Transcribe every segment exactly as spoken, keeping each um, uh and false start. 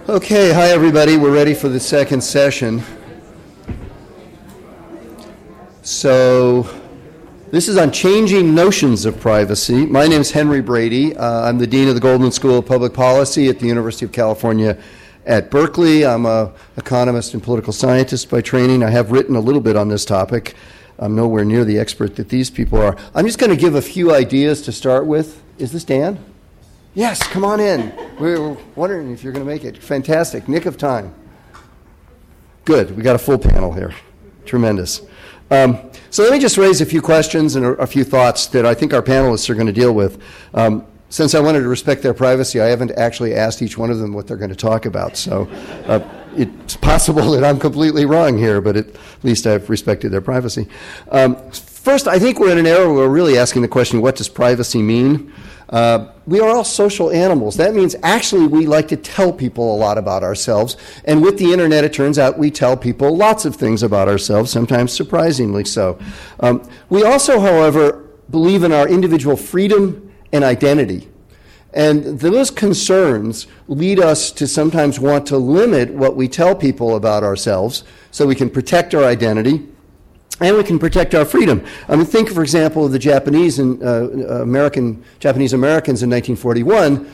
Okay, hi everybody. We're ready for the second session. So, this is on changing notions of privacy. My name is Henry Brady. Uh, I'm the Dean of the Goldman School of Public Policy at the University of California at Berkeley. I'm an economist and political scientist by training. I have written a little bit on this topic. I'm nowhere near the expert that these people are. I'm just going to give a few ideas to start with. Is this Dan? Yes, come on in. We were wondering if you're going to make it. Fantastic. Nick of time. Good. We got a full panel here. Tremendous. Um, so let me just raise a few questions and a, a few thoughts that I think our panelists are going to deal with. Um, since I wanted to respect their privacy, I haven't actually asked each one of them what they're going to talk about. So uh, it's possible that I'm completely wrong here, but at least I've respected their privacy. Um, first, I think we're in an era where we're really asking the question, what does privacy mean? Uh, we are all social animals. That means actually we like to tell people a lot about ourselves. And with the internet, it turns out we tell people lots of things about ourselves, sometimes surprisingly so. Um, we also, however, believe in our individual freedom and identity. And those concerns lead us to sometimes want to limit what we tell people about ourselves so we can protect our identity. And we can protect our freedom. I mean, think, for example, of the Japanese and uh, American Japanese Americans in nineteen forty-one,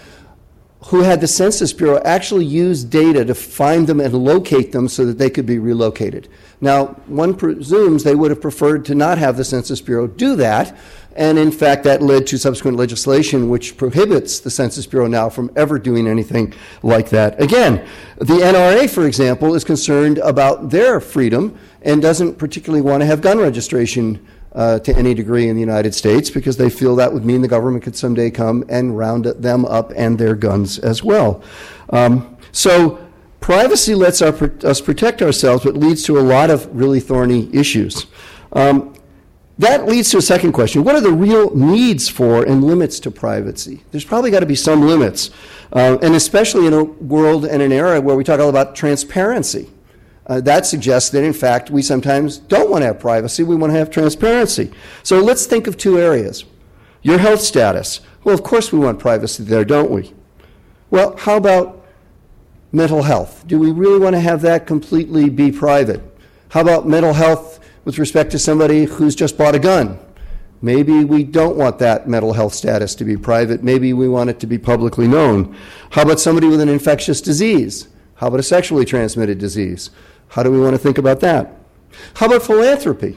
who had the Census Bureau actually use data to find them and locate them so that they could be relocated. Now, one presumes they would have preferred to not have the Census Bureau do that, and in fact, that led to subsequent legislation which prohibits the Census Bureau now from ever doing anything like that again. The N R A, for example, is concerned about their freedom and doesn't particularly want to have gun registration uh, to any degree in the United States because they feel that would mean the government could someday come and round them up and their guns as well. Um, so privacy lets our, us protect ourselves, but leads to a lot of really thorny issues. Um, That leads to a second question. What are the real needs for and limits to privacy? There's probably got to be some limits, uh, and especially in a world and an era where we talk all about transparency. Uh, that suggests that, in fact, we sometimes don't want to have privacy. We want to have transparency. So let's think of two areas. Your health status. Well, of course we want privacy there, don't we? Well, how about mental health? Do we really want to have that completely be private? How about mental health with respect to somebody who's just bought a gun? Maybe we don't want that mental health status to be private. Maybe we want it to be publicly known. How about somebody with an infectious disease? How about a sexually transmitted disease? How do we want to think about that? How about philanthropy?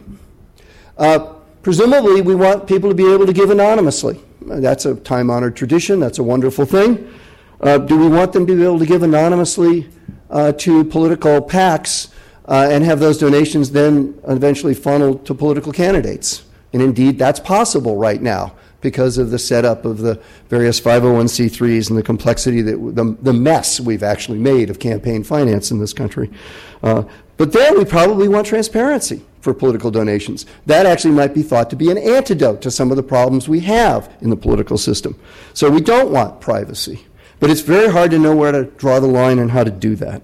Uh, presumably, we want people to be able to give anonymously. That's a time-honored tradition. That's a wonderful thing. Uh, do we want them to be able to give anonymously uh, to political PACs Uh, and have those donations then eventually funneled to political candidates? And indeed, that's possible right now because of the setup of the various five oh one c threes and the complexity, that the, the mess we've actually made of campaign finance in this country. Uh, but there we probably want transparency for political donations. That actually might be thought to be an antidote to some of the problems we have in the political system. So we don't want privacy. But it's very hard to know where to draw the line and how to do that.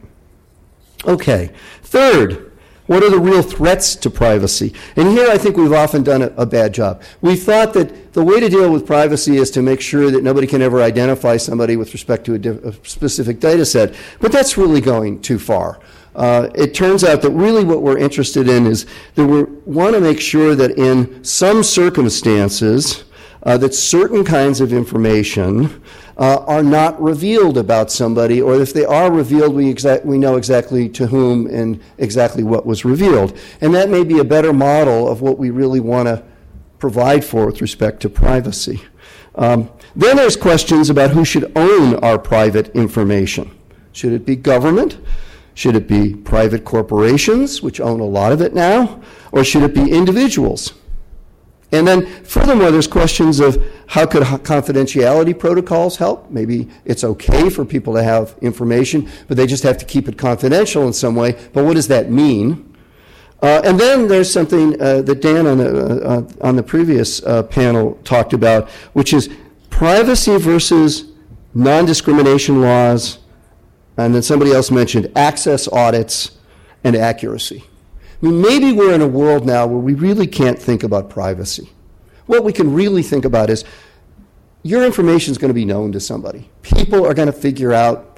Okay. Third, what are the real threats to privacy? And here I think we've often done a, a bad job. We've thought that the way to deal with privacy is to make sure that nobody can ever identify somebody with respect to a, diff- a specific data set, but that's really going too far. Uh, it turns out that really what we're interested in is that we want to make sure that in some circumstances uh, that certain kinds of information Uh, are not revealed about somebody, or if they are revealed, we, exa- we know exactly to whom and exactly what was revealed. And that may be a better model of what we really want to provide for with respect to privacy. Um, then there's questions about who should own our private information. Should it be government? Should it be private corporations, which own a lot of it now? Or should it be individuals? And then furthermore, there's questions of how could confidentiality protocols help? Maybe it's okay for people to have information, but they just have to keep it confidential in some way. But what does that mean? Uh, and then there's something uh, that Dan on the, uh, on the previous uh, panel talked about, which is privacy versus non-discrimination laws, and then somebody else mentioned access audits and accuracy. I mean, maybe we're in a world now where we really can't think about privacy. What we can really think about is your information is going to be known to somebody. People are going to figure out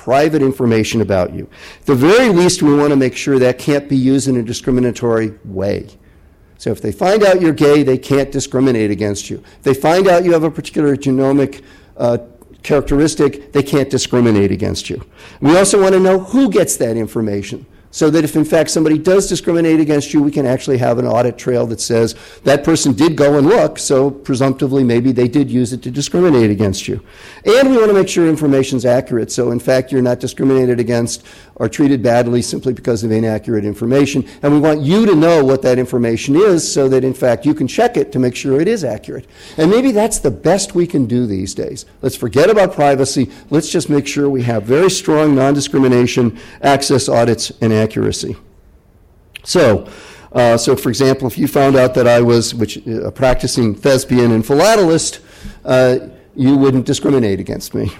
private information about you. At the very least, we want to make sure that can't be used in a discriminatory way. So if they find out you're gay, they can't discriminate against you. If they find out you have a particular genomic uh, characteristic, they can't discriminate against you. We also want to know who gets that information, so that if in fact somebody does discriminate against you, we can actually have an audit trail that says that person did go and look, so presumptively maybe they did use it to discriminate against you. And we want to make sure information is accurate, so in fact you're not discriminated against or treated badly simply because of inaccurate information. And we want you to know what that information is so that in fact you can check it to make sure it is accurate. And maybe that's the best we can do these days. Let's forget about privacy. Let's just make sure we have very strong non-discrimination access audits and accuracy. So, uh, so for example, if you found out that I was which, a practicing thespian and philatelist, uh, you wouldn't discriminate against me.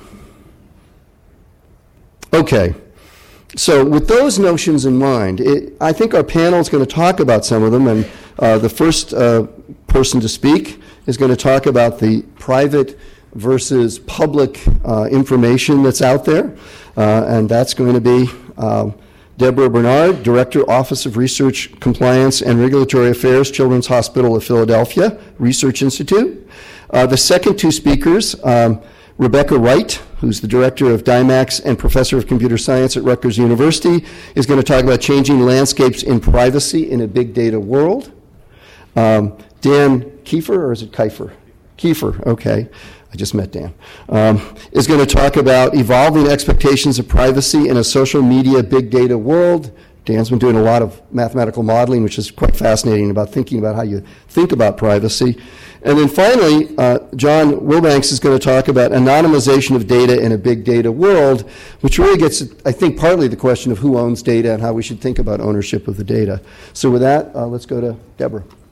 Okay. So with those notions in mind, it, I think our panel is going to talk about some of them, and uh, the first uh, person to speak is going to talk about the private versus public uh, information that's out there, uh, and that's going to be uh, Deborah Bernard, Director, Office of Research, Compliance, and Regulatory Affairs, Children's Hospital of Philadelphia Research Institute. Uh, the second two speakers, um, Rebecca Wright, who's the Director of DIMACS and Professor of Computer Science at Rutgers University, is going to talk about changing landscapes in privacy in a big data world. Um, Dan Kiefer, or is it Kiefer? Kiefer, okay. I just met Dan, um, is going to talk about evolving expectations of privacy in a social media big data world. Dan's been doing a lot of mathematical modeling, which is quite fascinating about thinking about how you think about privacy. And then finally, uh, John Wilbanks is going to talk about anonymization of data in a big data world, which really gets, I think, partly the question of who owns data and how we should think about ownership of the data. So with that, uh, let's go to Deborah.